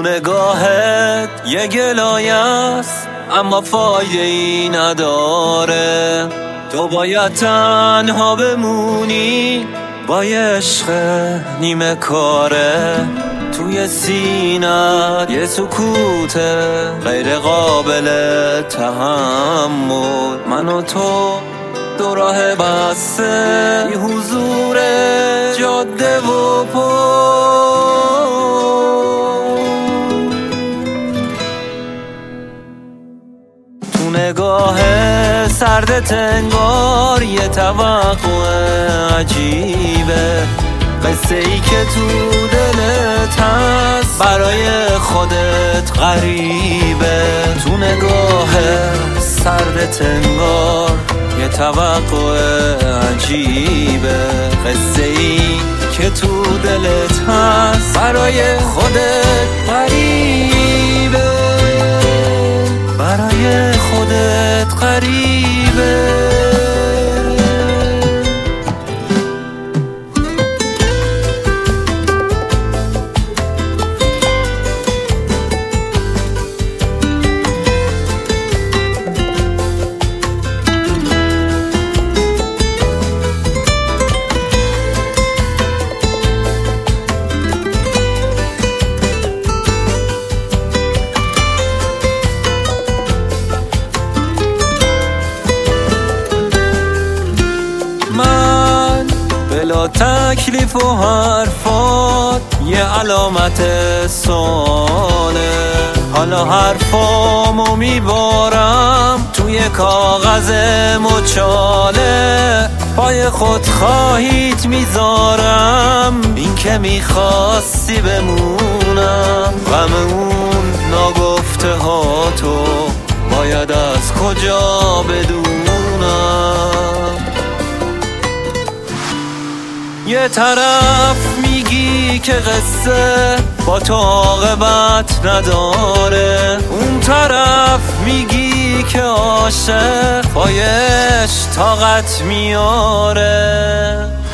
نگاهت یه گلایه است اما فایده ای نداره. تو باید تنها بمونی با یه عشق نیمه کاره. توی سینت یه سکوته غیر قابل تحمل. من و تو دو راه بسته، یه حضور جاده و تو نگاه سردت انگار یه توقع عجیبه. قصه ای که تو دلت هست برای خودت غریبه. تو نگاه سردت انگار یه توقع عجیبه. قصه ای که تو دلت هست برای خودت غریبه. برای خودت غریبه. بلا تکلیف و حرفات یه علامت سواله. حالا حرفامو میبارم توی کاغذ مچاله. پای خودخواهیت میذارم این که میخواستی بمونم. غم اون ناگفته ها تو باید از کجا بدونم. یه طرف میگی که قصه با تو عاقبت نداره. اون طرف میگی که عاشق پایش طاقت میاره.